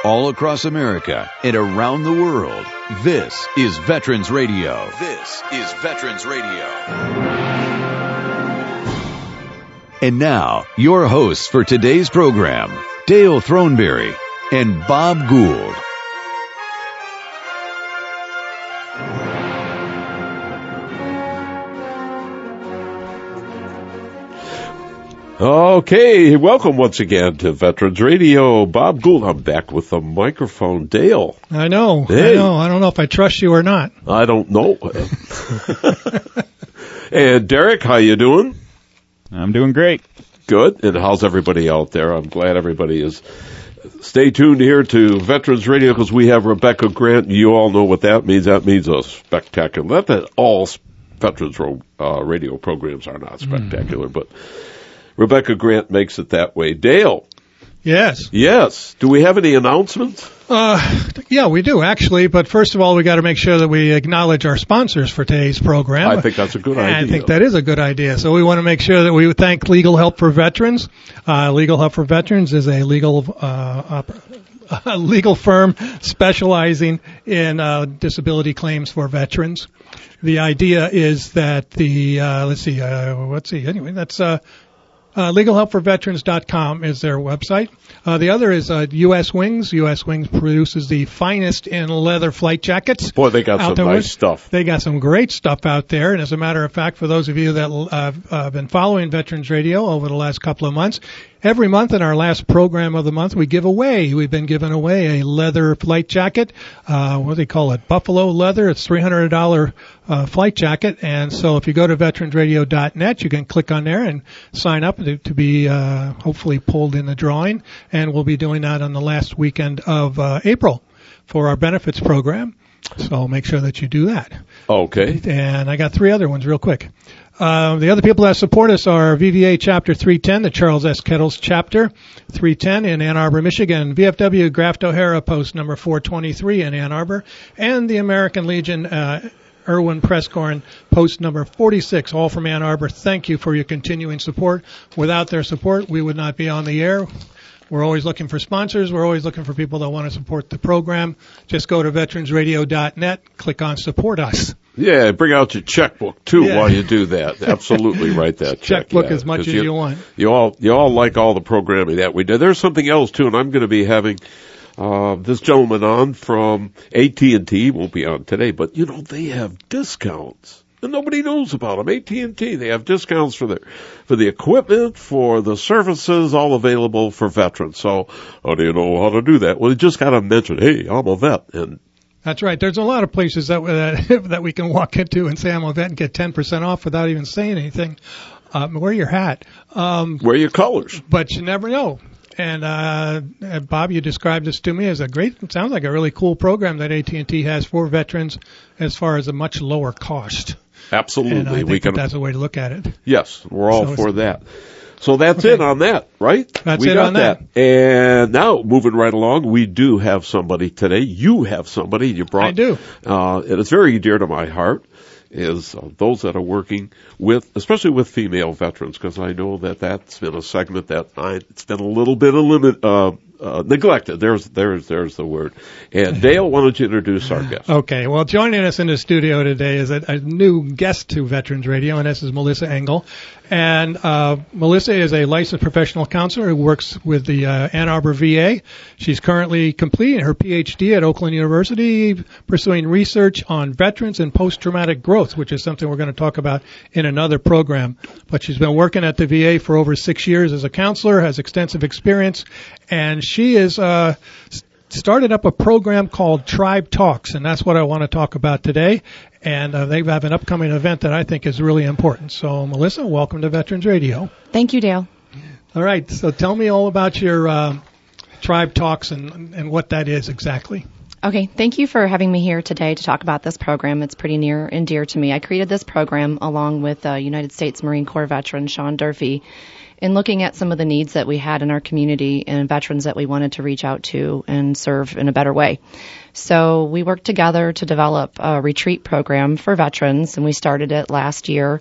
all across America and around the world. This is Veterans Radio. This is Veterans Radio. And now, your hosts for today's program, Dale Throneberry and Bob Gould. Okay, welcome once again to Veterans Radio. Bob Gould, I'm back with the microphone. Dale. I know. Hey. I don't know if I trust you or not. I don't know. And Derek, how you doing? I'm doing great. Good. And how's everybody out there? I'm glad everybody is. Stay tuned here to Veterans Radio because we have Rebecca Grant. You all know what that means. That means a spectacular. Not that all Veterans Radio programs are not spectacular, but Rebecca Grant makes it that way. Dale. Yes. Yes. Do we have any announcements? Yeah, we do, actually. But first of all, we got to make sure that we acknowledge our sponsors for today's program. I think that's a good idea. I think that is a good idea. So we want to make sure that we thank Legal Help for Veterans. Legal Help for Veterans is a legal firm specializing in disability claims for veterans. The idea is that LegalHelpForVeterans.com is their website. The other is U.S. Wings. U.S. Wings produces the finest in leather flight jackets. Boy, they got some nice stuff. They got some great stuff out there. And as a matter of fact, for those of you that have been following Veterans Radio over the last couple of months, every month in our last program of the month, we've been giving away a leather flight jacket. What do they call it? Buffalo leather. It's $300 flight jacket. And so if you go to veteransradio.net, you can click on there and sign up to be hopefully pulled in the drawing. And we'll be doing that on the last weekend of April for our benefits program. So make sure that you do that. Okay. And I got three other ones real quick. The other people that support us are VVA Chapter 310, the Charles S. Kettles Chapter 310 in Ann Arbor, Michigan, VFW Graft O'Hara Post number 423 in Ann Arbor, and the American Legion Irwin Prescorn Post number 46, all from Ann Arbor. Thank you for your continuing support. Without their support, we would not be on the air. We're always looking for sponsors. We're always looking for people that want to support the program. Just go to veteransradio.net, click on Support Us. Yeah, bring out your checkbook, too, while you do that. Absolutely write that checkbook as much as you want. You all like all the programming that we do. There's something else, too, and I'm going to be having this gentleman on from AT&T. Won't be on today, but, they have discounts. And nobody knows about them. AT&T, they have discounts for the equipment, for the services, all available for veterans. So, how do you know how to do that? Well, you just got to mention, hey, I'm a vet. And that's right. There's a lot of places that we can walk into and say I'm a vet and get 10% off without even saying anything. Wear your hat. Wear your colors. But you never know. And Bob, you described this to me as it sounds like a really cool program that AT&T has for veterans as far as a much lower cost. Absolutely. And I think that's a way to look at it. Yes, we're all for that. So that's it on that, right? That's it on that. And now, moving right along, we do have somebody today. You have somebody you brought. I do. And it's very dear to my heart, is those that are working with, especially with female veterans, because I know that's been a segment that it's been a little bit neglected. There's the word. And Dale, why don't you introduce our guest? Okay. Well, joining us in the studio today is a new guest to Veterans Radio, and this is Melissa Engel. And Melissa is a licensed professional counselor who works with the Ann Arbor VA. She's currently completing her PhD at Oakland University, pursuing research on veterans and post-traumatic growth, which is something we're going to talk about in another program. But she's been working at the VA for over 6 years as a counselor, has extensive experience, and she is started up a program called Tribe Talks, and that's what I want to talk about today. And they have an upcoming event that I think is really important. So, Melissa, welcome to Veterans Radio. Thank you, Dale. All right. So tell me all about your Tribe Talks and what that is exactly. Okay. Thank you for having me here today to talk about this program. It's pretty near and dear to me. I created this program along with United States Marine Corps veteran Sean Durfee in looking at some of the needs that we had in our community and veterans that we wanted to reach out to and serve in a better way. So we worked together to develop a retreat program for veterans, and we started it last year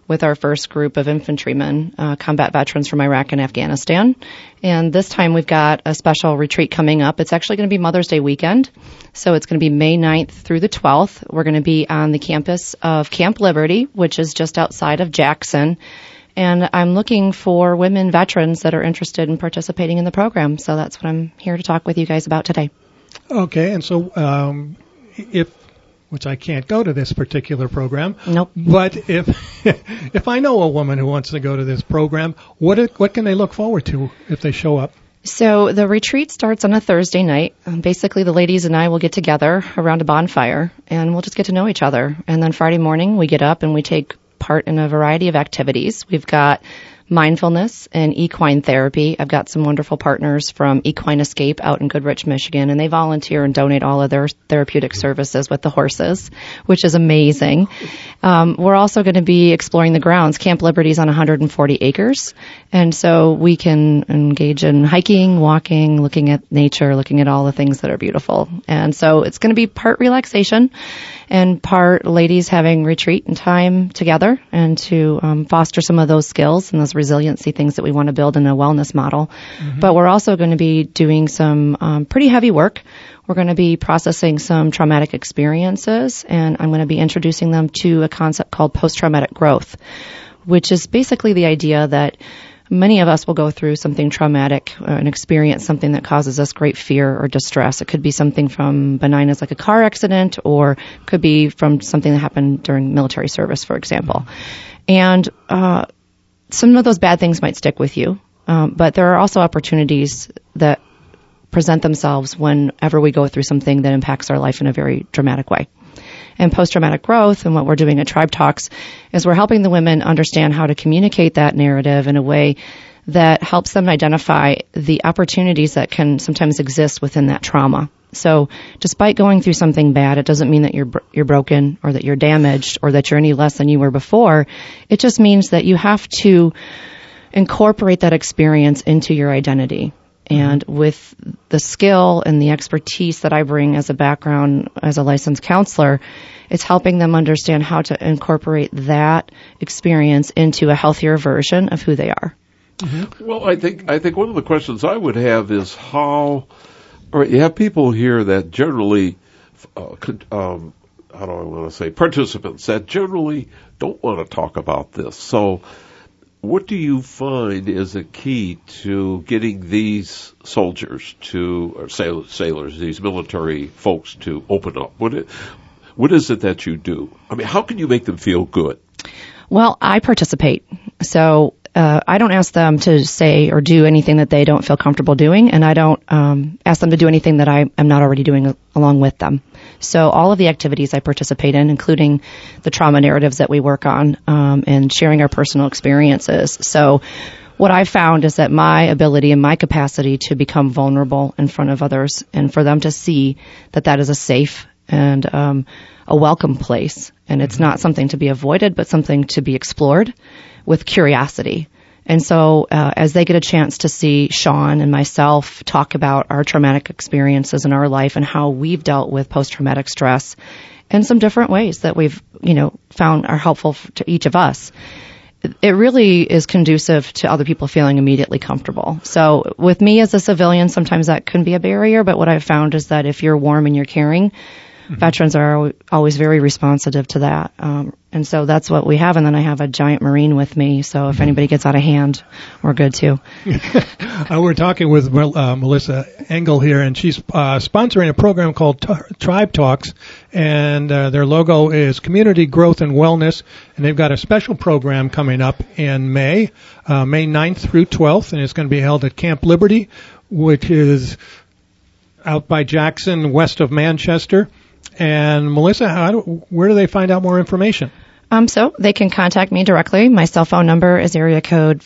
with our first group of infantrymen, combat veterans from Iraq and Afghanistan. And this time we've got a special retreat coming up. It's actually going to be Mother's Day weekend. So it's going to be May 9th through the 12th. We're going to be on the campus of Camp Liberty, which is just outside of Jackson. And I'm looking for women veterans that are interested in participating in the program. So that's what I'm here to talk with you guys about today. Okay, and so which I can't go to this particular program. Nope. But if I know a woman who wants to go to this program, what can they look forward to if they show up? So the retreat starts on a Thursday night. Basically, the ladies and I will get together around a bonfire, and we'll just get to know each other. And then Friday morning, we get up and we take part in a variety of activities. We've got mindfulness and equine therapy. I've got some wonderful partners from Equine Escape out in Goodrich, Michigan, and they volunteer and donate all of their therapeutic services with the horses, which is amazing. We're also going to be exploring the grounds. Camp Liberty is on 140 acres, and so we can engage in hiking, walking, looking at nature, looking at all the things that are beautiful. And so it's going to be part relaxation and part ladies having retreat and time together and to foster some of those skills and those resiliency things that we want to build in a wellness model. Mm-hmm. But we're also going to be doing some pretty heavy work. We're going to be processing some traumatic experiences, and I'm going to be introducing them to a concept called post-traumatic growth, which is basically the idea that many of us will go through something traumatic and experience something that causes us great fear or distress. It could be something from benign as like a car accident, or could be from something that happened during military service, for example. And some of those bad things might stick with you, but there are also opportunities that present themselves whenever we go through something that impacts our life in a very dramatic way. And post-traumatic growth, and what we're doing at Tribe Talks, is we're helping the women understand how to communicate that narrative in a way that helps them identify the opportunities that can sometimes exist within that trauma. So despite going through something bad, it doesn't mean that you're broken or that you're damaged or that you're any less than you were before. It just means that you have to incorporate that experience into your identity. And with the skill and the expertise that I bring as a background as a licensed counselor, it's helping them understand how to incorporate that experience into a healthier version of who they are. Mm-hmm. Well, I think one of the questions I would have is how, all right, you have people here that generally, how do I want to say, participants that generally don't want to talk about this. So what do you find is a key to getting these soldiers or sailors, these military folks to open up? What is it that you do? I mean, how can you make them feel good? Well, I participate. So I don't ask them to say or do anything that they don't feel comfortable doing, and I don't ask them to do anything that I am not already doing along with them. So all of the activities I participate in, including the trauma narratives that we work on, and sharing our personal experiences. So what I've found is that my ability and my capacity to become vulnerable in front of others and for them to see that that is a safe and a welcome place, and it's not something to be avoided, but something to be explored with curiosity. And so as they get a chance to see Sean and myself talk about our traumatic experiences in our life and how we've dealt with post-traumatic stress and some different ways that we've, found are helpful to each of us, it really is conducive to other people feeling immediately comfortable. So with me as a civilian, sometimes that can be a barrier, but what I've found is that if you're warm and you're caring, veterans are always very responsive to that. And so that's what we have. And then I have a giant Marine with me. So if anybody gets out of hand, we're good too. We're talking with Melissa Engel here, and she's sponsoring a program called Tribe Talks. And their logo is Community Growth and Wellness. And they've got a special program coming up in May 9th through 12th. And it's going to be held at Camp Liberty, which is out by Jackson, west of Manchester. And Melissa, where do they find out more information? So they can contact me directly. My cell phone number is area code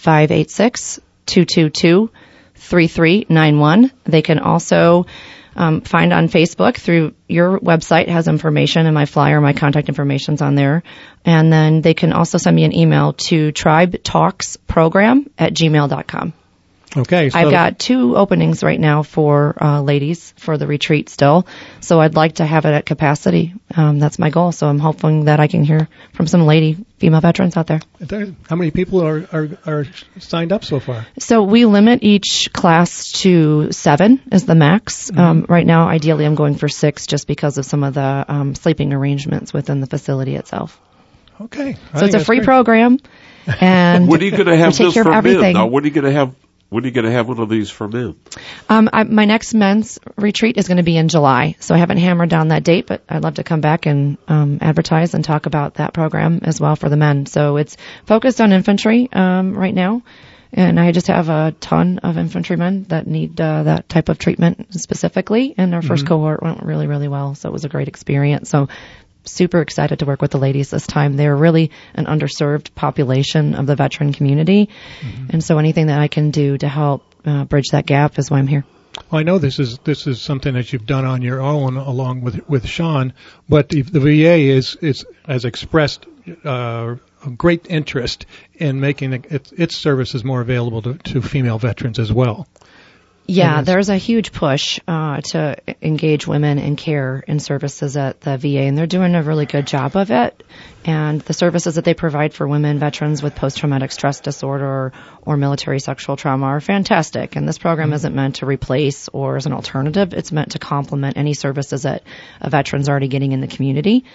586-222-3391. They can also find on Facebook through your website has information, and my flyer, my contact information's on there. And then they can also send me an email to tribetalksprogram@gmail.com. Okay. So I've got 2 openings right now for ladies for the retreat still. So I'd like to have it at capacity. That's my goal. So I'm hoping that I can hear from some female veterans out there. How many people are signed up so far? So we limit each class to 7 is the max. Right now, ideally, I'm going for 6 just because of some of the sleeping arrangements within the facility itself. Okay. So it's a free program. And when are you going to have this care for of everything. men? Now, when are you going to have one of these for men? My next men's retreat is going to be in July, so I haven't hammered down that date, but I'd love to come back and advertise and talk about that program as well for the men. So it's focused on infantry right now, and I just have a ton of infantrymen that need that type of treatment specifically, and our first cohort went really, really well, so it was a great experience. So super excited to work with the ladies this time. They're really an underserved population of the veteran community. And so anything that I can do to help bridge that gap is why I'm here. Well, I know this is something that you've done on your own along with Sean, but the VA has expressed a great interest in making its services more available to female veterans as well. Yeah, there's a huge push to engage women in care and services at the VA, and they're doing a really good job of it. And the services that they provide for women veterans with post-traumatic stress disorder or military sexual trauma are fantastic. And this program isn't meant to replace or as an alternative. It's meant to complement any services that a veteran's already getting in the community.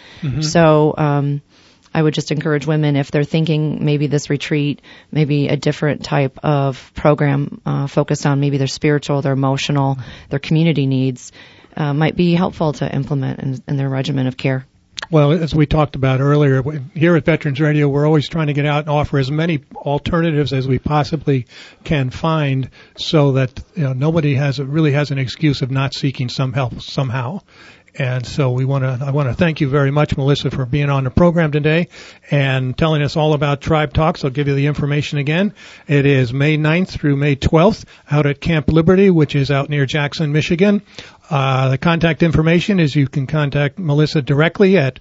So I would just encourage women, if they're thinking maybe this retreat, maybe a different type of program focused on maybe their spiritual, their emotional, their community needs, might be helpful to implement in their regimen of care. Well, as we talked about earlier, here at Veterans Radio, we're always trying to get out and offer as many alternatives as we possibly can find, so that nobody really has an excuse of not seeking some help somehow. And so I want to thank you very much, Melissa, for being on the program today and telling us all about Tribe Talks. I'll give you the information again. It is May 9th through May 12th out at Camp Liberty, which is out near Jackson, Michigan. The contact information is you can contact Melissa directly at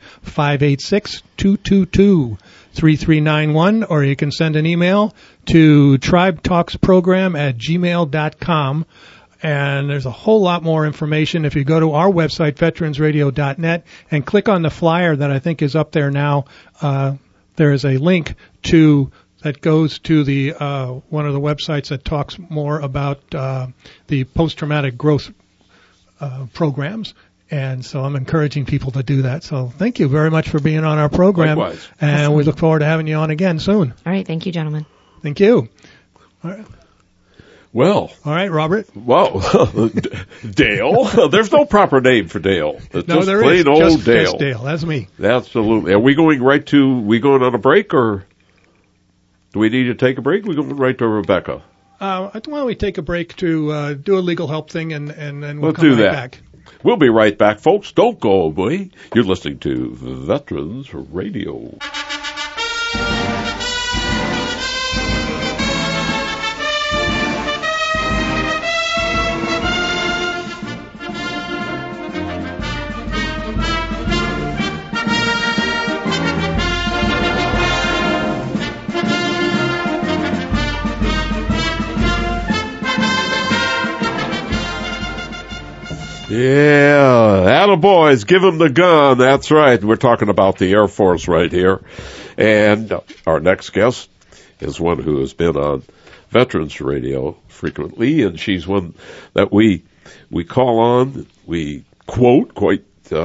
586-222-3391, or you can send an email to tribetalksprogram@gmail.com. And there's a whole lot more information if you go to our website, veteransradio.net, and click on the flyer that I think is up there now. There is a link that goes to the one of the websites that talks more about the post-traumatic growth programs. And so I'm encouraging people to do that. So thank you very much for being on our program. Likewise. And we look forward to having you on again soon. All right. Thank you, gentlemen. Thank you. All right. Well. All right, Robert. Well, Dale. There's no proper name for Dale. It's no, just there plain is. old Just Dale. Dale. That's me. Absolutely. Are we going going on a break, or do we need to take a break? We're going right to Rebecca. Why don't we take a break to do a legal help thing, and then we'll Let's come do right that. back. We'll be right back, folks. Don't go away. You're listening to Veterans Radio. Yeah, attaboys, give him the gun. That's right. We're talking about the Air Force right here. And our next guest is one who has been on Veterans Radio frequently, and she's one that we call on, we quote quite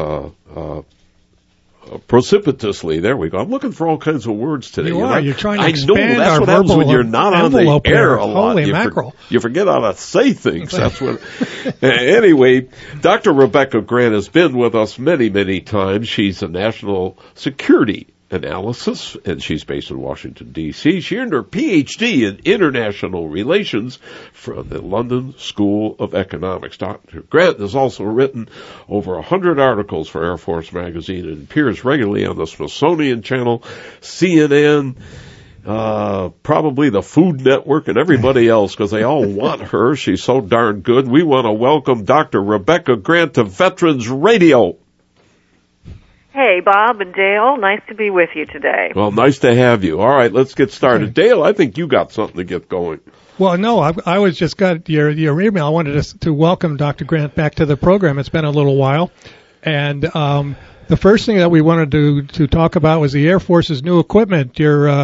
precipitously. There we go. I'm looking for all kinds of words today. You're trying to I expand know that's our what happens when verbal you're not on the envelope air here. a lot. Holy mackerel. You forget how to say things. That's what. Anyway, Dr. Rebecca Grant has been with us many, many times. She's a national security analysis, and she's based in Washington, D.C. She earned her Ph.D. in international relations from the London School of Economics. Dr. Grant has also written over 100 articles for Air Force Magazine and appears regularly on the Smithsonian Channel, CNN, probably the Food Network, and everybody else, because they all want her. She's so darn good. We want to welcome Dr. Rebecca Grant to Veterans Radio. Hey, Bob and Dale. Nice to be with you today. Well, nice to have you. All right, let's get started. Okay. Dale, I think you got something to get going. Well, no, I was just got your email. I wanted to welcome Dr. Grant back to the program. It's been a little while. And the first thing that we wanted to talk about was the Air Force's new equipment,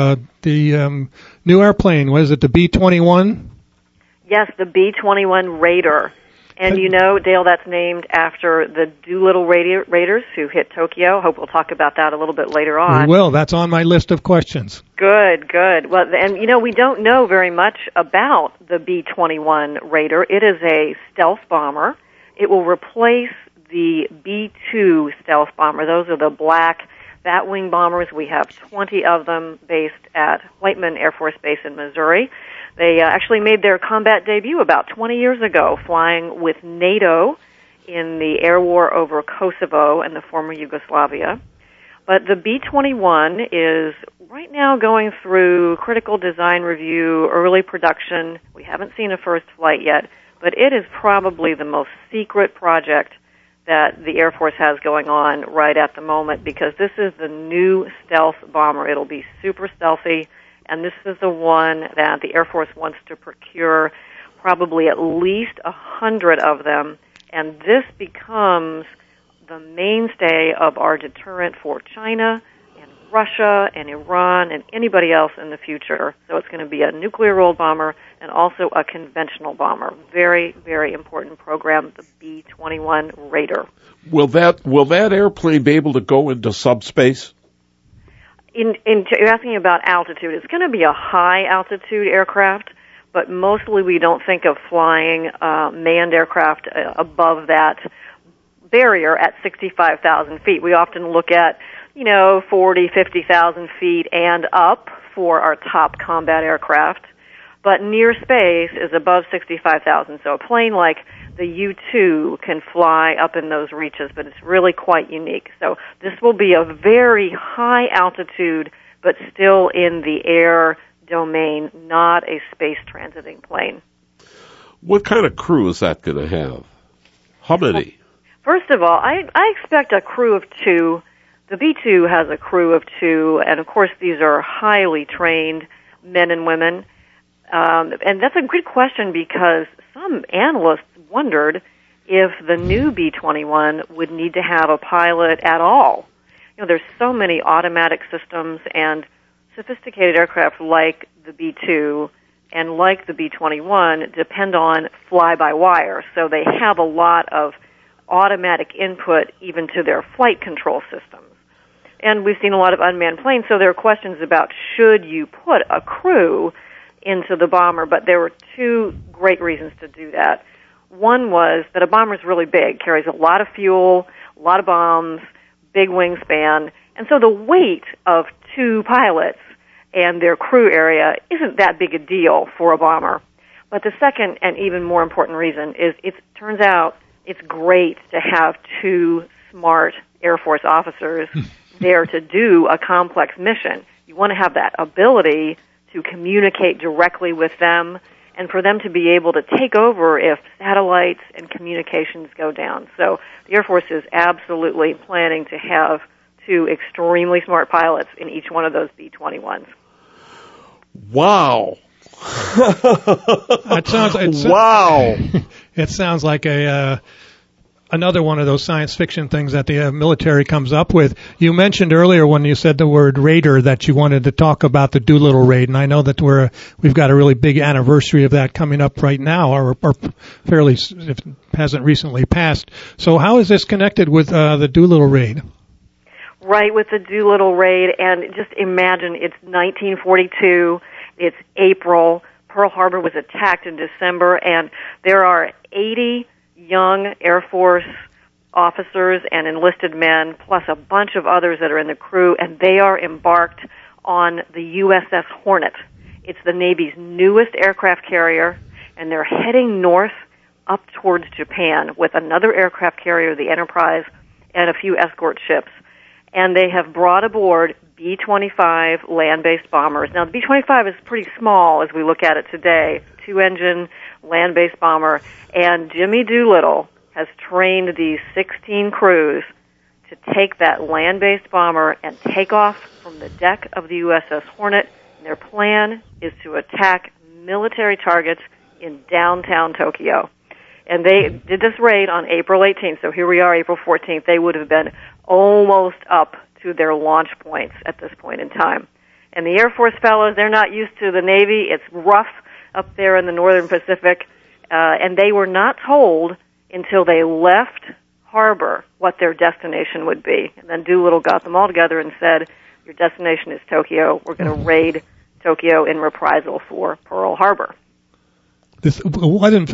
the new airplane. What is it, the B-21? Yes, the B-21 Raider. And you know, Dale, that's named after the Doolittle Raiders who hit Tokyo. Hope we'll talk about that a little bit later on. We will. That's on my list of questions. Good. Well, and you know, we don't know very much about the B-21 Raider. It is a stealth bomber. It will replace the B-2 stealth bomber. Those are the black bat-wing bombers. We have 20 of them based at Whiteman Air Force Base in Missouri. They actually made their combat debut about 20 years ago, flying with NATO in the air war over Kosovo and the former Yugoslavia. But the B-21 is right now going through critical design review, early production. We haven't seen a first flight yet, but it is probably the most secret project that the Air Force has going on right at the moment, because this is the new stealth bomber. It'll be super stealthy. And this is the one that the Air Force wants to procure, probably at least 100 of them. And this becomes the mainstay of our deterrent for China and Russia and Iran and anybody else in the future. So it's going to be a nuclear-rolled bomber and also a conventional bomber. Very, very important program, the B-21 Raider. Will that airplane be able to go into subspace? You're asking about altitude. It's going to be a high-altitude aircraft, but mostly we don't think of flying manned aircraft above that barrier at 65,000 feet. We often look at, 40, 50,000 feet and up for our top combat aircraft, but near space is above 65,000. So a plane like the U-2 can fly up in those reaches, but it's really quite unique. So this will be a very high altitude, but still in the air domain, not a space transiting plane. What kind of crew is that going to have? How many? First of all, I expect a crew of 2. The B-2 has a crew of 2, and of course these are highly trained men and women. And that's a good question, because some analysts wondered if the new B-21 would need to have a pilot at all. There's so many automatic systems and sophisticated aircraft like the B-2 and like the B-21 depend on fly-by-wire. So they have a lot of automatic input even to their flight control systems. And we've seen a lot of unmanned planes, so there are questions about should you put a crew into the bomber, but there were 2 great reasons to do that. One was that a bomber is really big, carries a lot of fuel, a lot of bombs, big wingspan, and so the weight of 2 pilots and their crew area isn't that big a deal for a bomber. But the second and even more important reason is it turns out it's great to have 2 smart Air Force officers there to do a complex mission. You want to have that ability to communicate directly with them and for them to be able to take over if satellites and communications go down. So the Air Force is absolutely planning to have 2 extremely smart pilots in each one of those B-21s. Wow. Wow. It sounds like another one of those science fiction things that the military comes up with. You mentioned earlier when you said the word Raider that you wanted to talk about the Doolittle raid, and I know that we've got a really big anniversary of that coming up right now, or fairly, if it hasn't recently passed. So how is this connected with the Doolittle raid? Right, with the Doolittle raid, and just imagine it's 1942, it's April, Pearl Harbor was attacked in December, and there are 80 young Air Force officers and enlisted men, plus a bunch of others that are in the crew, and they are embarked on the USS Hornet. It's the Navy's newest aircraft carrier, and they're heading north up towards Japan with another aircraft carrier, the Enterprise, and a few escort ships. And they have brought aboard B-25 land-based bombers. Now, the B-25 is pretty small as we look at it today, 2-engine land-based bomber, and Jimmy Doolittle has trained these 16 crews to take that land-based bomber and take off from the deck of the USS Hornet. And their plan is to attack military targets in downtown Tokyo. And they did this raid on April 18th, so here we are, April 14th. They would have been almost up to their launch points at this point in time. And the Air Force fellows, they're not used to the Navy. It's rough up there in the northern Pacific. And they were not told until they left harbor what their destination would be. And then Doolittle got them all together and said, your destination is Tokyo. We're going to raid Tokyo in reprisal for Pearl Harbor. This wasn't.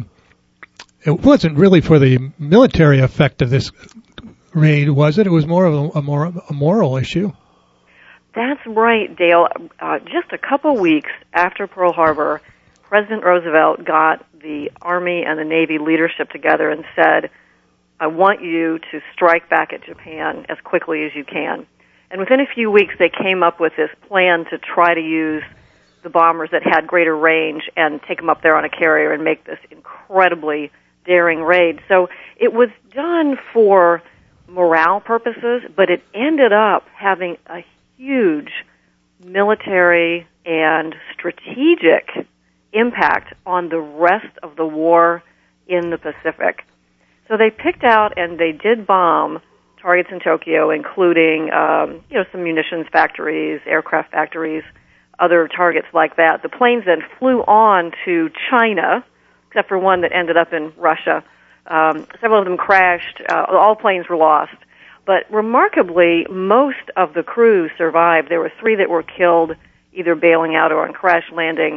It wasn't really for the military effect of this raid, was it? It was more of a moral issue. That's right, Dale. Just a couple weeks after Pearl Harbor, President Roosevelt got the Army and the Navy leadership together and said, I want you to strike back at Japan as quickly as you can. And within a few weeks, they came up with this plan to try to use the bombers that had greater range and take them up there on a carrier and make this incredibly daring raid. So it was done for morale purposes, but it ended up having a huge military and strategic impact on the rest of the war in the Pacific. So they picked out and they did bomb targets in Tokyo, including some munitions factories, aircraft factories, other targets like that. The planes then flew on to China, except for one that ended up in Russia. Several of them crashed. All planes were lost. But remarkably, most of the crew survived. There were 3 that were killed, either bailing out or on crash landing.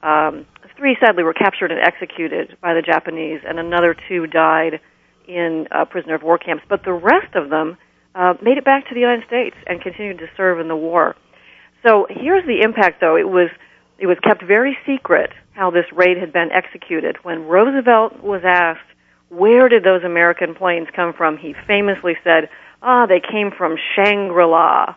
3 sadly were captured and executed by the Japanese, and another 2 died in prisoner of war camps. But the rest of them made it back to the United States and continued to serve in the war. So here's the impact, though. It was kept very secret how this raid had been executed. When Roosevelt was asked, where did those American planes come from, he famously said, they came from Shangri-La.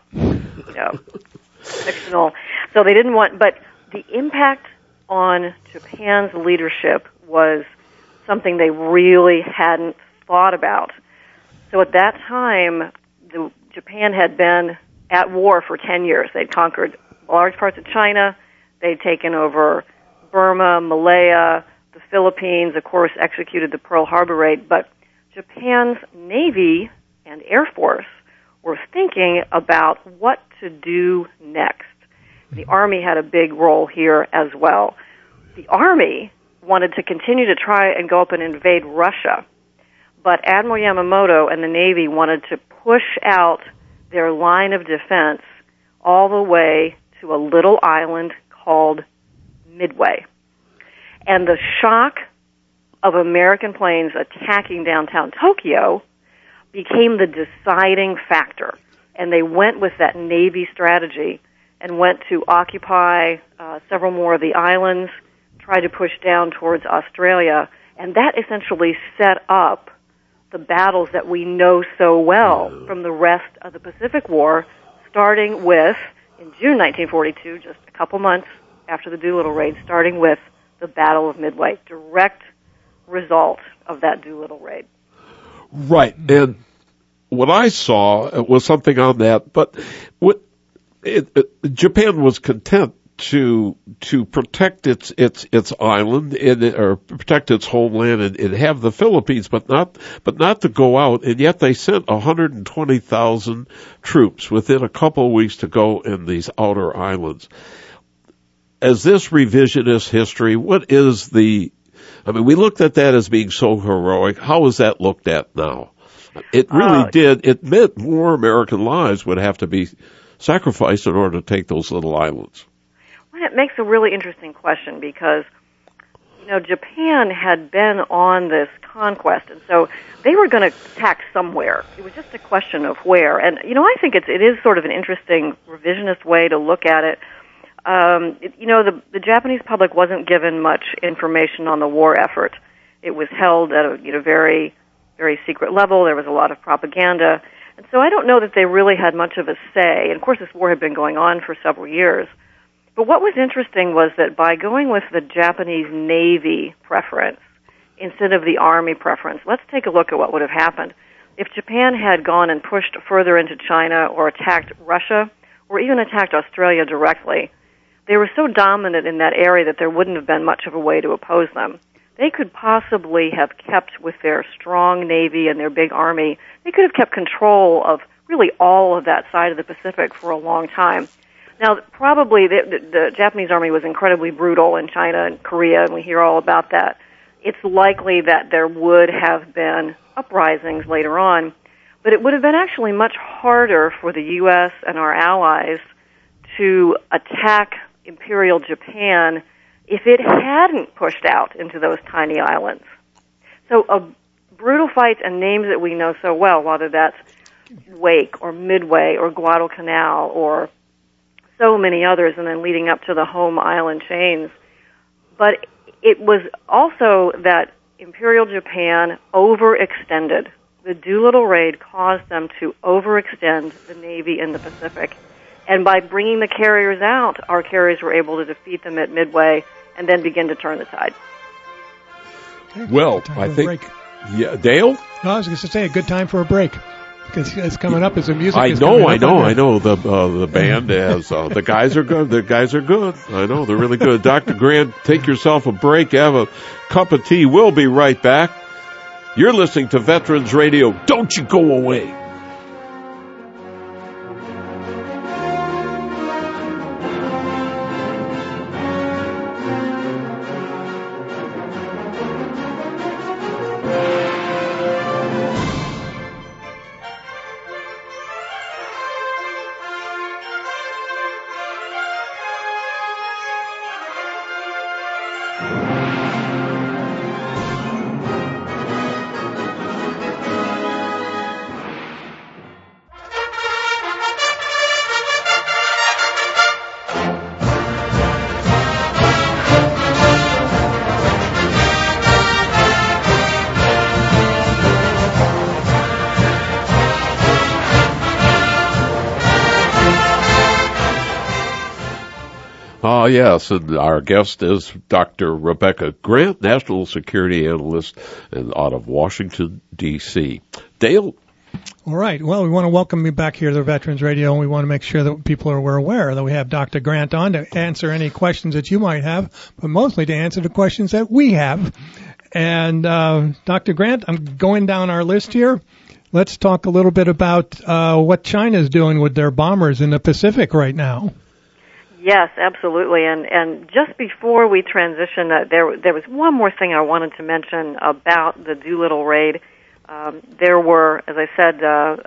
Fictional. So they didn't want, but the impact on Japan's leadership was something they really hadn't thought about. So at that time, Japan had been at war for 10 years. They'd conquered large parts of China. They'd taken over Burma, Malaya, the Philippines, of course, executed the Pearl Harbor raid. But Japan's Navy and Air Force were thinking about what to do next. The Army had a big role here as well. The Army wanted to continue to try and go up and invade Russia, but Admiral Yamamoto and the Navy wanted to push out their line of defense all the way to a little island called Midway. And the shock of American planes attacking downtown Tokyo became the deciding factor. And they went with that Navy strategy and went to occupy several more of the islands, tried to push down towards Australia, and that essentially set up the battles that we know so well from the rest of the Pacific War, starting with, in June 1942, just a couple months after the Doolittle raid, starting with the Battle of Midway, direct result of that Doolittle raid. Right, and what I saw was something on that, but Japan was content to protect its island or protect its homeland and have the Philippines, but not to go out. And yet they sent 120,000 troops within a couple of weeks to go in these outer islands. As this revisionist history, what is we looked at that as being so heroic. How is that looked at now? It really did. It meant more American lives would have to be sacrificed in order to take those little islands. Well, it makes a really interesting question because, Japan had been on this conquest, and so they were going to attack somewhere. It was just a question of where. And, I think it is sort of an interesting revisionist way to look at it. The Japanese public wasn't given much information on the war effort. It was held at a very, very secret level. There was a lot of propaganda. And so I don't know that they really had much of a say. And of course, this war had been going on for several years. But what was interesting was that by going with the Japanese Navy preference instead of the Army preference, let's take a look at what would have happened. if Japan had gone and pushed further into China or attacked Russia or even attacked Australia directly, they were so dominant in that area that there wouldn't have been much of a way to oppose them. They could possibly have kept, with their strong navy and their big army, they could have kept control of really all of that side of the Pacific for a long time. Now, probably the Japanese army was incredibly brutal in China and Korea, and we hear all about that. It's likely that there would have been uprisings later on, but it would have been actually much harder for the U.S. and our allies to attack Imperial Japan if it hadn't pushed out into those tiny islands. So brutal fights and names that we know so well, whether that's Wake or Midway or Guadalcanal or so many others, and then leading up to the home island chains. But it was also that Imperial Japan overextended. The Doolittle raid caused them to overextend the Navy in the Pacific. And by bringing the carriers out, our carriers were able to defeat them at Midway and then begin to turn the tide. Okay, Well, I think, yeah, Dale? No, I was going to say a good time for a break. Because it's coming up as a music. I know. The band has, the guys are good. The guys are good. I know, they're really good. Dr. Grant, take yourself a break, have a cup of tea. We'll be right back. You're listening to Veterans Radio. Don't you go away. Yes, and our guest is Dr. Rebecca Grant, National Security Analyst and out of Washington, D.C. Dale? All right. Well, we want to welcome you back here to the Veterans Radio, and we want to make sure that people are aware that we have Dr. Grant on to answer any questions that you might have, but mostly to answer the questions that we have. And Dr. Grant, I'm going down our list here. Let's talk a little bit about what China's doing with their bombers in the Pacific right now. Yes, absolutely. And just before we transition, there was one more thing I wanted to mention about the Doolittle raid. There were, as I said,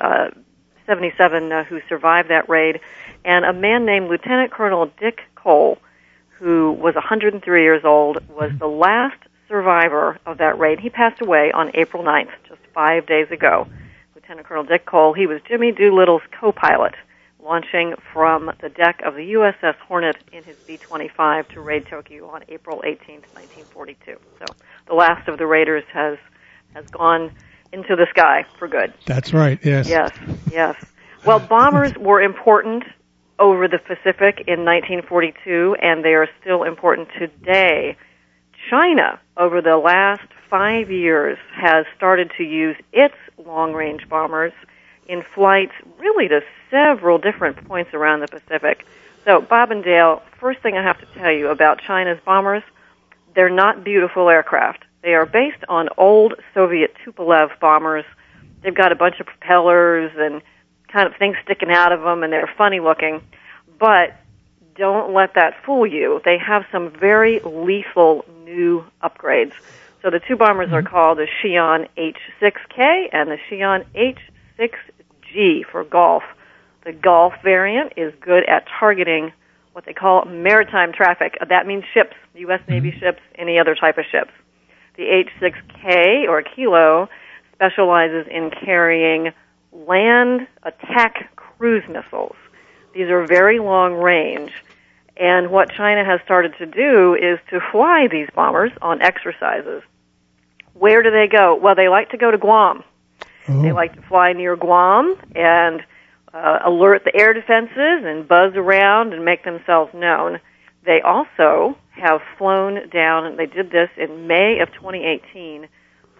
77 who survived that raid, and a man named Lieutenant Colonel Dick Cole, who was 103 years old, was the last survivor of that raid. He passed away on April 9th, just 5 days ago. Lieutenant Colonel Dick Cole, he was Jimmy Doolittle's co-pilot, launching from the deck of the USS Hornet in his B-25 to raid Tokyo on April 18th, 1942. So the last of the raiders has gone into the sky for good. That's right, yes. Yes. Well, bombers were important over the Pacific in 1942, and they are still important today. China, over the last 5 years, has started to use its long-range bombers in flights really to several different points around the Pacific. So, Bob and Dale, first thing I have to tell you about China's bombers, they're not beautiful aircraft. They are based on old Soviet Tupolev bombers. They've got a bunch of propellers and kind of things sticking out of them, and they're funny looking. But don't let that fool you. They have some very lethal new upgrades. So the two bombers are called the Xi'an H-6K and the Xi'an H-6G for Golf. The Golf variant is good at targeting what they call maritime traffic. That means ships, U.S. Navy ships, any other type of ships. The H-6K, or Kilo, specializes in carrying land attack cruise missiles. These are very long range. And what China has started to do is to fly these bombers on exercises. Where do they go? Well, they like to go to Guam. Oh. They like to fly near Guam and alert the air defenses and buzz around and make themselves known. They also have flown down, and they did this in May of 2018,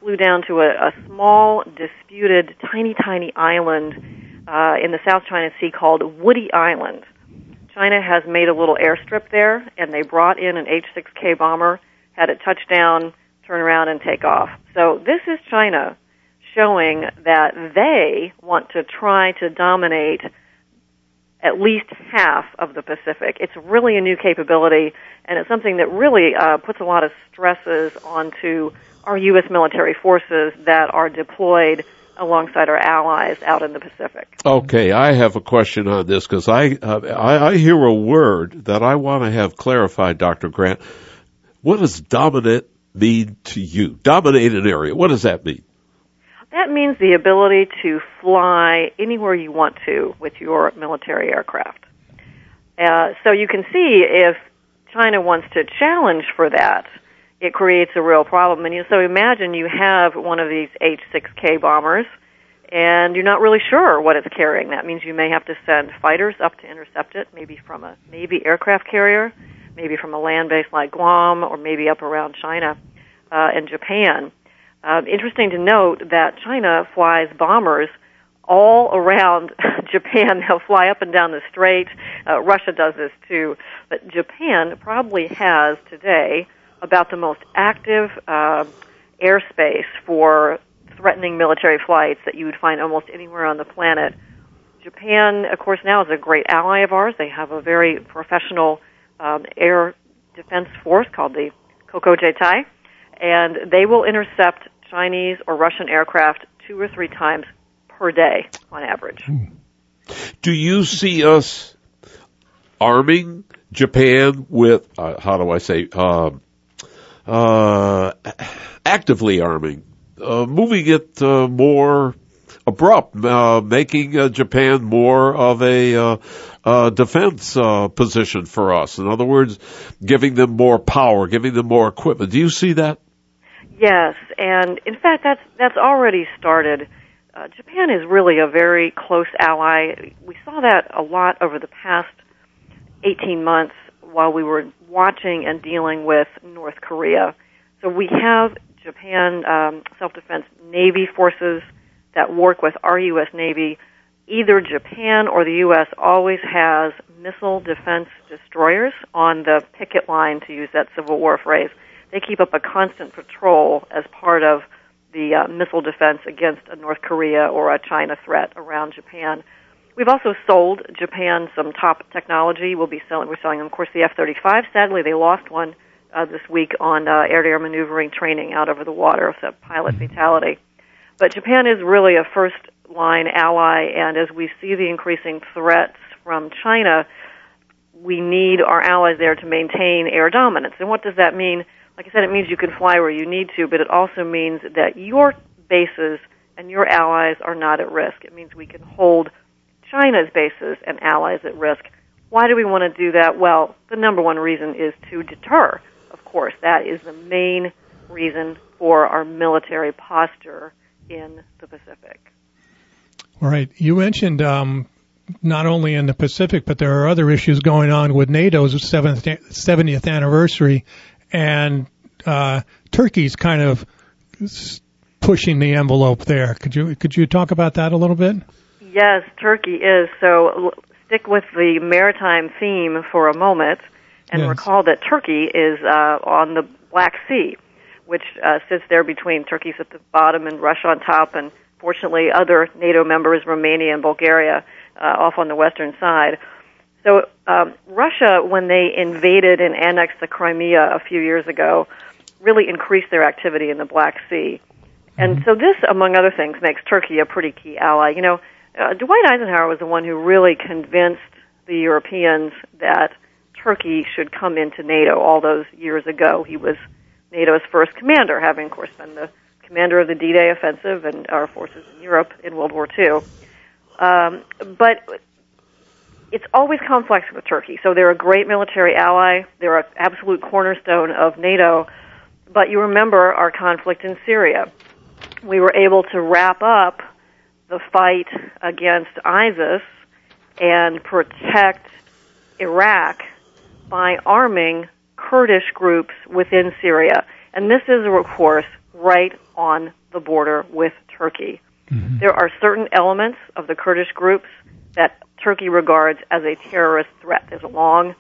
flew down to a small, disputed, tiny island in the South China Sea called Woody Island. China has made a little airstrip there, and they brought in an H-6K bomber, had it touch down, turn around, and take off. So this is China showing that they want to try to dominate at least half of the Pacific. It's really a new capability, and it's something that really puts a lot of stresses onto our U.S. military forces that are deployed alongside our allies out in the Pacific. Okay, I have a question on this because I hear a word that I want to have clarified, Dr. Grant. What does dominate mean to you? Dominate an area. What does that mean? That means the ability to fly anywhere you want to with your military aircraft. So you can see if China wants to challenge for that, it creates a real problem. And so imagine you have one of these H-6K bombers, and you're not really sure what it's carrying. That means you may have to send fighters up to intercept it, maybe from a Navy aircraft carrier, maybe from a land base like Guam, or maybe up around China and Japan. Interesting to note that China flies bombers all around Japan. They'll fly up and down the strait. Russia does this too. But Japan probably has today about the most active airspace for threatening military flights that you would find almost anywhere on the planet. Japan, of course, now is a great ally of ours. They have a very professional air defense force called the Kokujeitai, and they will intercept Chinese or Russian aircraft 2 or 3 times per day on average. Do you see us arming Japan with, actively arming, moving it more abrupt, making Japan more of a defense position for us? In other words, giving them more power, giving them more equipment. Do you see that? Yes, and in fact, that's already started. Japan is really a very close ally. We saw that a lot over the past 18 months while we were watching and dealing with North Korea. So we have Japan self-defense Navy forces that work with our U.S. Navy. Either Japan or the U.S. always has missile defense destroyers on the picket line, to use that Civil War phrase. They keep up a constant patrol as part of the missile defense against a North Korea or a China threat around Japan. We've also sold Japan some top technology. We're selling them, of course, the F-35. Sadly, they lost one this week on air-to-air maneuvering training out over the water. It's a pilot fatality. But Japan is really a first-line ally, and as we see the increasing threats from China, we need our allies there to maintain air dominance. And what does that mean? Like I said, it means you can fly where you need to, but it also means that your bases and your allies are not at risk. It means we can hold China's bases and allies at risk. Why do we want to do that? Well, the number one reason is to deter. Of course, that is the main reason for our military posture in the Pacific. All right. You mentioned not only in the Pacific, but there are other issues going on with NATO's 70th anniversary, and Turkey's kind of pushing the envelope there. Could you talk about that a little bit? Yes, Turkey is. So stick with the maritime theme for a moment and recall that Turkey is on the Black Sea, which sits there between Turkey's at the bottom and Russia on top, and fortunately other NATO members, Romania and Bulgaria, off on the western side. So Russia, when they invaded and annexed the Crimea a few years ago, really increased their activity in the Black Sea. And so this, among other things, makes Turkey a pretty key ally. You know, Dwight Eisenhower was the one who really convinced the Europeans that Turkey should come into NATO all those years ago. He was NATO's first commander, having, of course, been the commander of the D-Day offensive and our forces in Europe in World War II. But it's always complex with Turkey. So they're a great military ally. They're an absolute cornerstone of NATO. But you remember our conflict in Syria. We were able to wrap up the fight against ISIS and protect Iraq by arming Kurdish groups within Syria. And this is, of course, right on the border with Turkey. Mm-hmm. There are certain elements of the Kurdish groups that Turkey regards as a terrorist threat. There's a long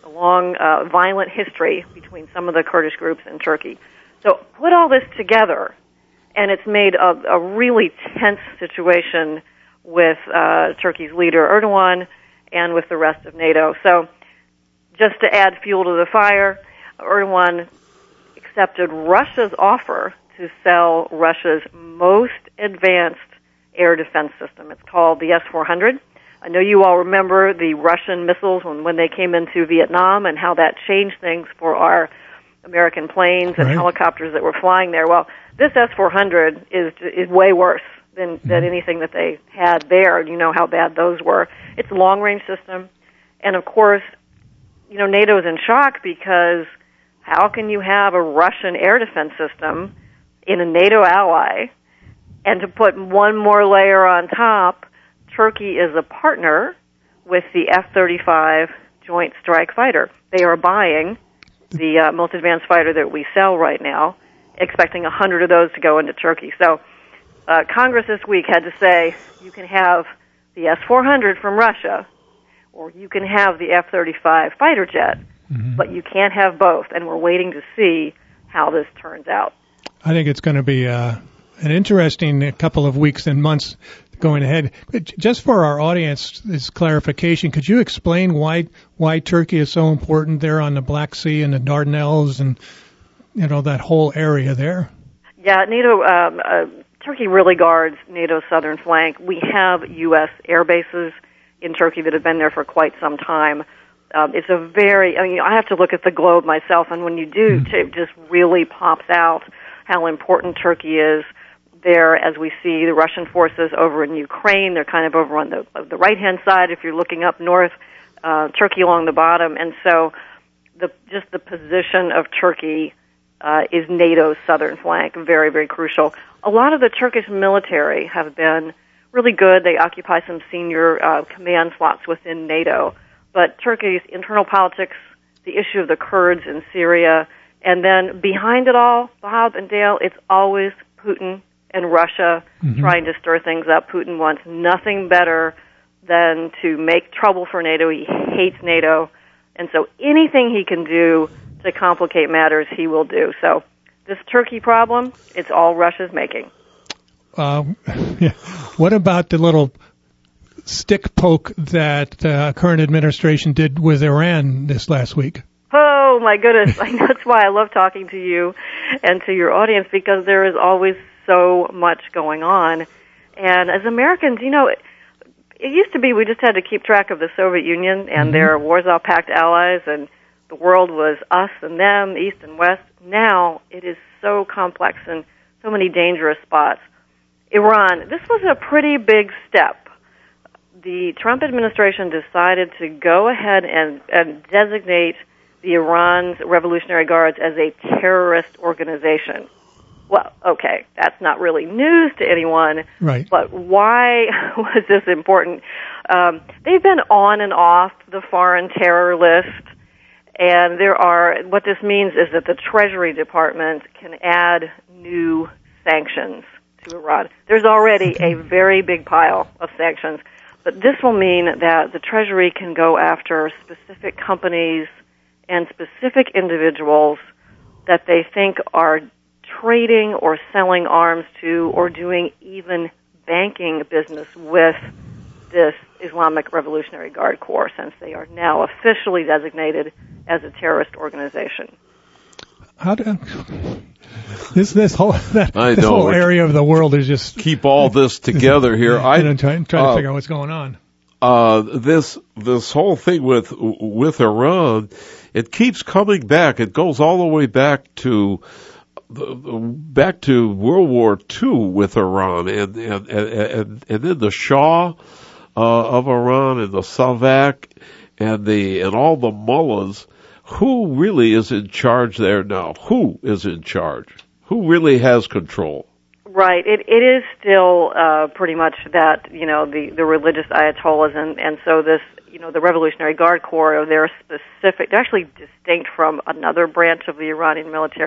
violent history between some of the Kurdish groups and Turkey. So put all this together, and it's made a really tense situation with Turkey's leader Erdogan and with the rest of NATO. So just to add fuel to the fire, Erdogan accepted Russia's offer to sell Russia's most advanced air defense system. It's called the S-400. I know you all remember the Russian missiles when they came into Vietnam and how that changed things for our American planes and helicopters that were flying there. Well, this S-400 is way worse than anything that they had there. You know how bad those were. It's a long-range system. And, of course, you know, NATO's in shock because how can you have a Russian air defense system in a NATO ally, and to put one more layer on top, Turkey is a partner with the F-35 Joint Strike Fighter. They are buying the most advanced fighter that we sell right now, expecting 100 of those to go into Turkey. So Congress this week had to say, you can have the S-400 from Russia, or you can have the F-35 fighter jet, but you can't have both, and we're waiting to see how this turns out. I think it's going to be an interesting couple of weeks and months going ahead. Just for our audience, this clarification, could you explain why Turkey is so important there on the Black Sea and the Dardanelles and, you know, that whole area there? Yeah, NATO, Turkey really guards NATO's southern flank. We have U.S. air bases in Turkey that have been there for quite some time. It's a very, I mean, I have to look at the globe myself, and when you do, it just really pops out how important Turkey is there as we see the Russian forces over in Ukraine. They're kind of over on the right-hand side if you're looking up north, Turkey along the bottom. And so just the position of Turkey is NATO's southern flank, very, very crucial. A lot of the Turkish military have been really good. They occupy some senior command slots within NATO. But Turkey's internal politics, the issue of the Kurds in Syria, and then behind it all, Bob and Dale, it's always Putin and Russia trying to stir things up. Putin wants nothing better than to make trouble for NATO. He hates NATO. And so anything he can do to complicate matters, he will do. So this Turkey problem, it's all Russia's making. What about the little stick poke that the current administration did with Iran this last week? Oh, my goodness. That's why I love talking to you and to your audience, because there is always so much going on. And as Americans, you know, it used to be we just had to keep track of the Soviet Union and their Warsaw Pact allies, and the world was us and them, East and West. Now it is so complex and so many dangerous spots. Iran, this was a pretty big step. The Trump administration decided to go ahead and designate the Iran's Revolutionary Guards as a terrorist organization. Well, okay, that's not really news to anyone, right? But why was this important? They've been on and off the foreign terror list, and what this means is that the Treasury Department can add new sanctions to Iran. There's already a very big pile of sanctions, but this will mean that the Treasury can go after specific companies and specific individuals that they think are trading or selling arms to or doing even banking business with this Islamic Revolutionary Guard Corps, since they are now officially designated as a terrorist organization. How do this whole area of the world is just keep all this together here? I'm trying to figure out what's going on. This whole thing with Iran, it keeps coming back. It goes all the way back to World War II with Iran, and then the Shah of Iran and the Savak and all the mullahs. Who really is in charge there now? Who is in charge? Who really has control? Right. It is still pretty much that, you know, the religious ayatollahs, and so this, you know, the Revolutionary Guard Corps, they're actually distinct from another branch of the Iranian military,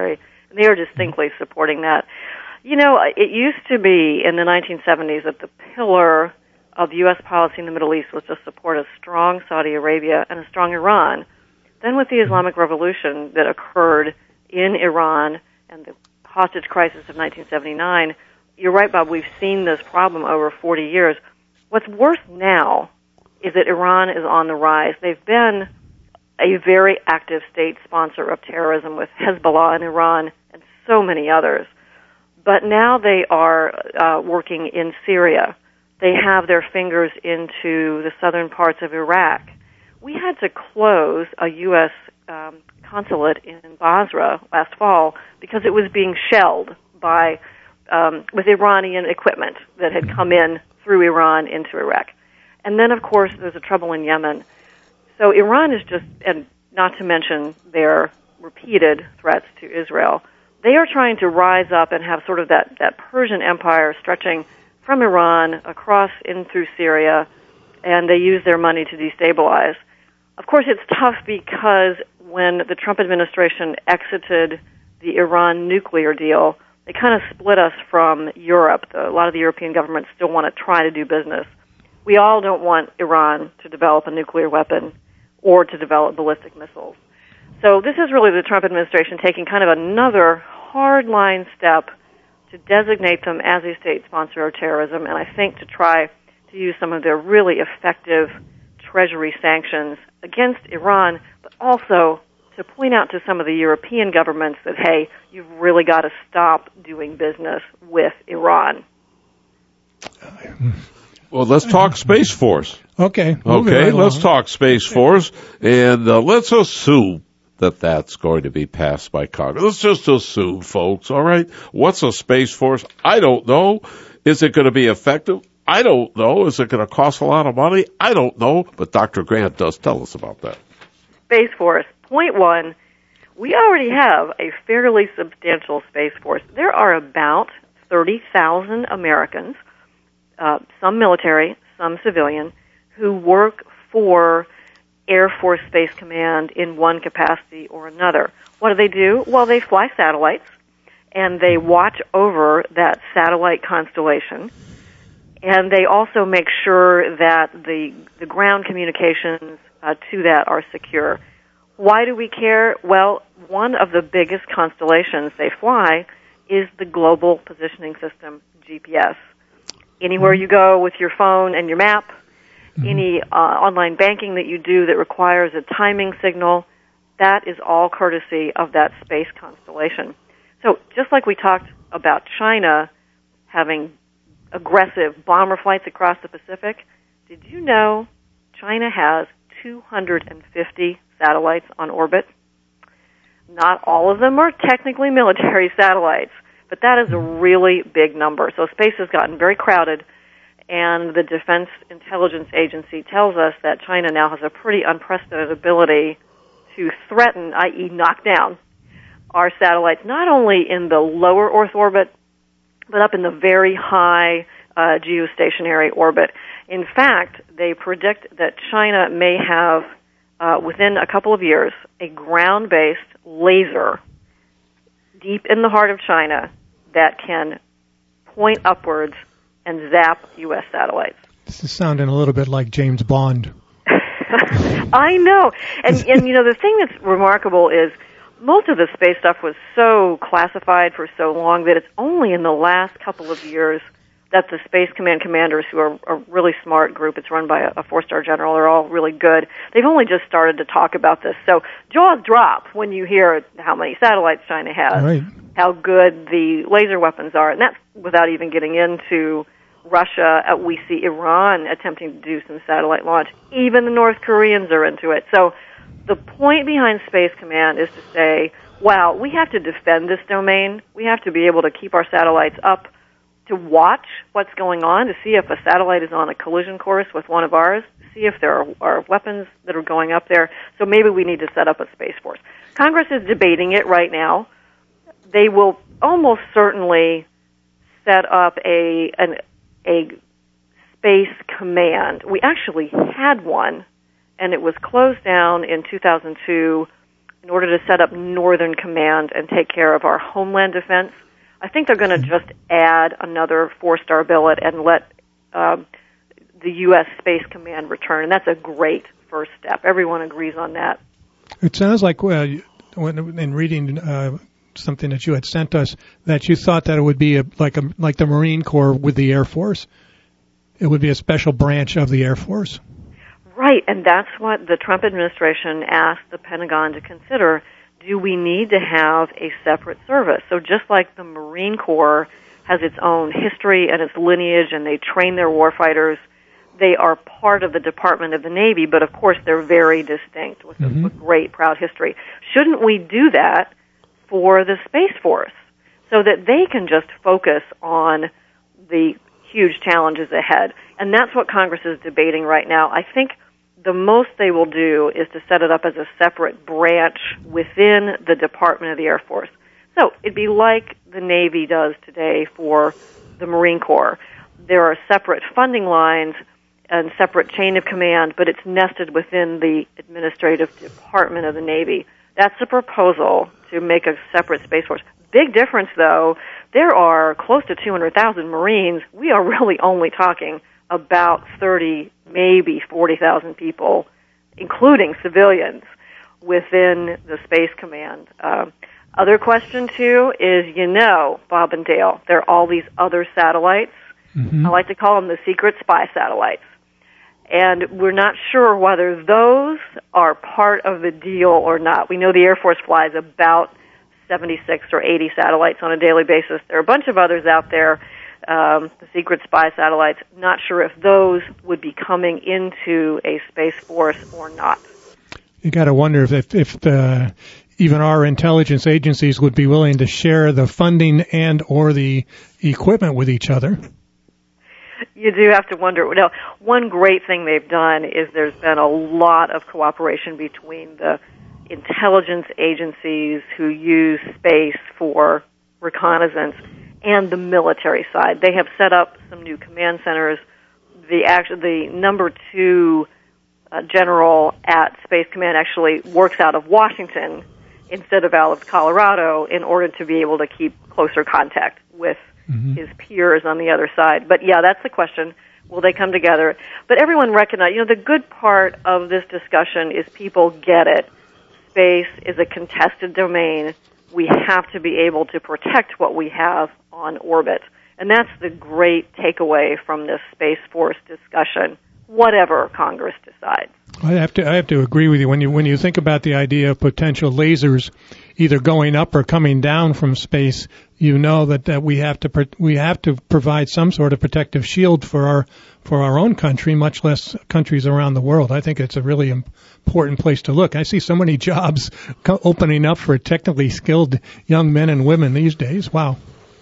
They are distinctly supporting that. You know, it used to be in the 1970s that the pillar of U.S. policy in the Middle East was to support a strong Saudi Arabia and a strong Iran. Then with the Islamic Revolution that occurred in Iran and the hostage crisis of 1979, you're right, Bob, we've seen this problem over 40 years. What's worse now is that Iran is on the rise. They've been a very active state sponsor of terrorism with Hezbollah in Iran and so many others. But now they are working in Syria. They have their fingers into the southern parts of Iraq. We had to close a U.S. Consulate in Basra last fall because it was being shelled by with Iranian equipment that had come in through Iran into Iraq. And then, of course, there's a trouble in Yemen. So Iran is just, and not to mention their repeated threats to Israel, they are trying to rise up and have sort of that Persian Empire stretching from Iran across in through Syria, and they use their money to destabilize. Of course, it's tough because when the Trump administration exited the Iran nuclear deal, they kind of split us from Europe. A lot of the European governments still want to try to do business. We all don't want Iran to develop a nuclear weapon or to develop ballistic missiles. So this is really the Trump administration taking kind of another hardline step to designate them as a state sponsor of terrorism, and I think to try to use some of their really effective Treasury sanctions against Iran, but also to point out to some of the European governments that, hey, you've really got to stop doing business with Iran. Well, let's talk Space Force. Okay. Okay, let's talk Space Force, and let's assume that that's going to be passed by Congress. Let's just assume, folks, all right? What's a Space Force? I don't know. Is it going to be effective? I don't know. Is it going to cost a lot of money? I don't know. But Dr. Grant does tell us about that. Space Force. Point one, we already have a fairly substantial Space Force. There are about 30,000 Americans, some military, some civilian, who work for Air Force Space Command in one capacity or another. What do? Well, they fly satellites, and they watch over that satellite constellation, and they also make sure that the ground communications to that are secure. Why do we care? Well, one of the biggest constellations they fly is the Global Positioning System, GPS. Anywhere you go with your phone and your map, any online banking that you do that requires a timing signal, that is all courtesy of that space constellation. So just like we talked about China having aggressive bomber flights across the Pacific, did you know China has 250 satellites on orbit? Not all of them are technically military satellites, but that is a really big number. So space has gotten very crowded, and the Defense Intelligence Agency tells us that China now has a pretty unprecedented ability to threaten, i.e. knock down, our satellites, not only in the lower Earth orbit, but up in the very high geostationary orbit. In fact, they predict that China may have, within a couple of years, a ground-based laser deep in the heart of China that can point upwards and zap U.S. satellites. This is sounding a little bit like James Bond. I know. And you know, the thing that's remarkable is most of the space stuff was so classified for so long that it's only in the last couple of years that the Space Command commanders, who are a really smart group, it's run by a four-star general, they're all really good, they've only just started to talk about this. So jaws drop when you hear how many satellites China has, right, how good the laser weapons are, and that's without even getting into Russia. We see Iran attempting to do some satellite launch. Even the North Koreans are into it. So the point behind Space Command is to say, wow, we have to defend this domain. We have to be able to keep our satellites up, to watch what's going on, to see if a satellite is on a collision course with one of ours, see if there are weapons that are going up there. So maybe we need to set up a Space Force. Congress is debating it right now. They will almost certainly set up a Space Command. We actually had one, and it was closed down in 2002 in order to set up Northern Command and take care of our homeland defense. I think they're going to just add another 4-star billet and let the U.S. Space Command return, and that's a great first step. Everyone agrees on that. It sounds like, in reading something that you had sent us, that you thought that it would be like the Marine Corps with the Air Force. It would be a special branch of the Air Force. Right, and that's what the Trump administration asked the Pentagon to consider. Do we need to have a separate service? So just like the Marine Corps has its own history and its lineage, and they train their warfighters, they are part of the Department of the Navy, but of course they're very distinct with a great, proud history. Shouldn't we do that for the Space Force so that they can just focus on the huge challenges ahead? And that's what Congress is debating right now. I think the most they will do is to set it up as a separate branch within the Department of the Air Force. So it'd be like the Navy does today for the Marine Corps. There are separate funding lines and separate chain of command, but it's nested within the administrative department of the Navy. That's a proposal to make a separate Space Force. Big difference, though. There are close to 200,000 Marines. We are really only talking about 30, maybe 40,000 people, including civilians, within the Space Command. Other question, too, is, Bob and Dale, there are all these other satellites. I like to call them the secret spy satellites. And we're not sure whether those are part of the deal or not. We know the Air Force flies about 76 or 80 satellites on a daily basis. There are a bunch of others out there, the secret spy satellites. Not sure if those would be coming into a Space Force or not. You got to wonder if even our intelligence agencies would be willing to share the funding and or the equipment with each other. You do have to wonder. Now, one great thing they've done is there's been a lot of cooperation between the intelligence agencies who use space for reconnaissance and the military side. They have set up some new command centers. The number 2 general at Space Command actually works out of Washington instead of out of Colorado in order to be able to keep closer contact with his peers on the other side. But yeah, that's the question. Will they come together? But everyone recognizes, the good part of this discussion is people get it. Space is a contested domain. We have to be able to protect what we have on orbit. And that's the great takeaway from this Space Force discussion, whatever Congress decides. I have to agree with you. When you think about the idea of potential lasers either going up or coming down from space, that we have to provide some sort of protective shield for our own country, much less countries around the world. I think it's a really important place to look. I see so many jobs opening up for technically skilled young men and women these days. Wow.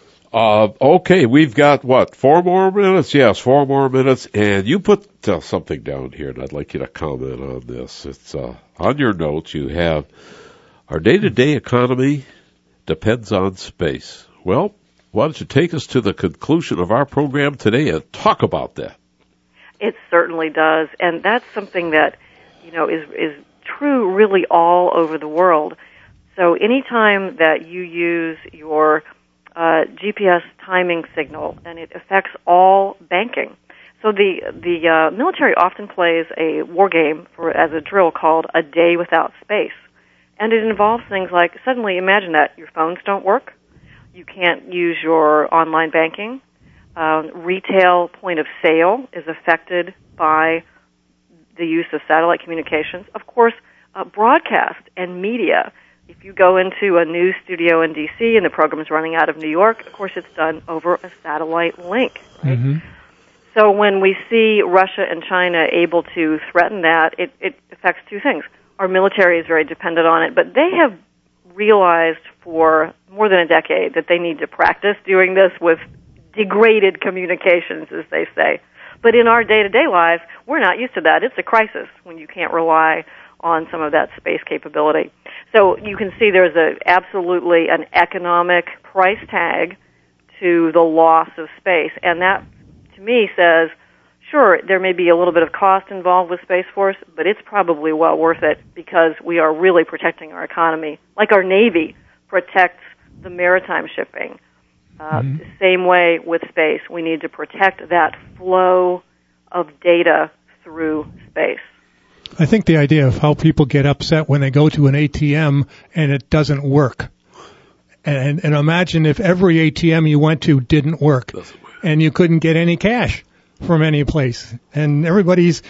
Okay, we've got, 4 more minutes? Yes, 4 more minutes. And you put something down here, and I'd like you to comment on this. It's on your notes. You have, our day-to-day economy depends on space. Well, why don't you take us to the conclusion of our program today and talk about that? It certainly does, and that's something that, is true really all over the world. So anytime that you use your GPS timing signal, and it affects all banking. So the military often plays a war game as a drill called A Day Without Space, and it involves things like, suddenly imagine that your phones don't work, you can't use your online banking, retail point of sale is affected by the use of satellite communications. Of course, broadcast and media. If you go into a news studio in D.C. and the program is running out of New York, of course it's done over a satellite link, right? Mm-hmm. So when we see Russia and China able to threaten that, it affects 2 things. Our military is very dependent on it, but they have realized for more than a decade that they need to practice doing this with degraded communications, as they say. But in our day-to-day lives, we're not used to that. It's a crisis when you can't rely on some of that space capability. So you can see there's absolutely an economic price tag to the loss of space. And that, to me, says, Sure, there may be a little bit of cost involved with Space Force, but it's probably well worth it because we are really protecting our economy, like our Navy protects the maritime shipping. The same way with space, we need to protect that flow of data through space. I think the idea of how people get upset when they go to an ATM and it doesn't work. And imagine if every ATM you went to didn't work and you couldn't get any cash from any place. And everybody's,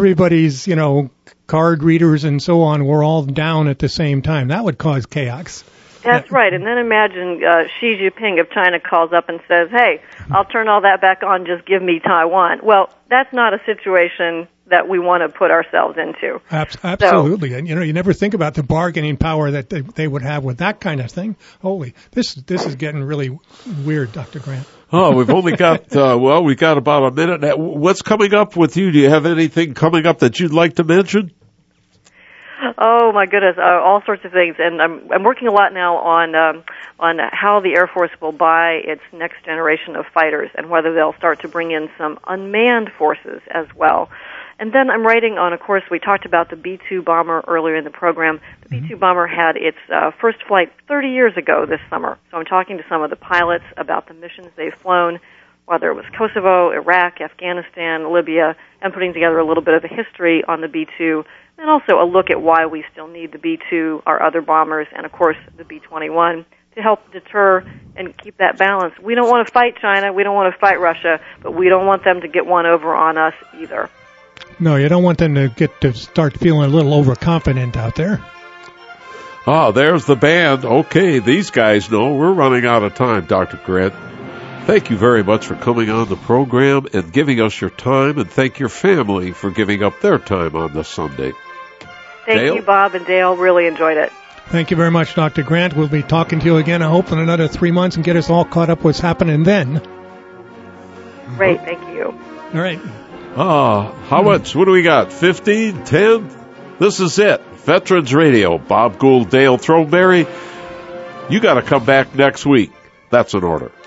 card readers and so on were all down at the same time. That would cause chaos. That's right. And then imagine Xi Jinping of China calls up and says, hey, I'll turn all that back on, just give me Taiwan. Well, that's not a situation that we want to put ourselves into. Absolutely. So, and, you never think about the bargaining power that they would have with that kind of thing. Holy, this is getting really weird, Dr. Grant. Oh, we've only got, we got about a minute. What's coming up with you? Do you have anything coming up that you'd like to mention? Oh my goodness, all sorts of things, and I'm working a lot now on how the Air Force will buy its next generation of fighters, and whether they'll start to bring in some unmanned forces as well. And then I'm writing on, of course, we talked about the B-2 bomber earlier in the program. The B-2 bomber had its first flight 30 years ago this summer, so I'm talking to some of the pilots about the missions they've flown, whether it was Kosovo, Iraq, Afghanistan, Libya, and putting together a little bit of a history on the B-2, and also a look at why we still need the B-2, our other bombers, and, of course, the B-21 to help deter and keep that balance. We don't want to fight China. We don't want to fight Russia, but we don't want them to get one over on us either. No, you don't want them to start feeling a little overconfident out there. Oh, there's the band. Okay, these guys know we're running out of time, Dr. Grant. Thank you very much for coming on the program and giving us your time, and thank your family for giving up their time on this Sunday. Thank you, Bob and Dale. Really enjoyed it. Thank you very much, Dr. Grant. We'll be talking to you again, I hope, in another 3 months and get us all caught up what's happening then. Great. Thank you. All right. How much? What do we got? 15? 10? This is it. Veterans Radio. Bob Gould, Dale Throneberry. You got to come back next week. That's an order.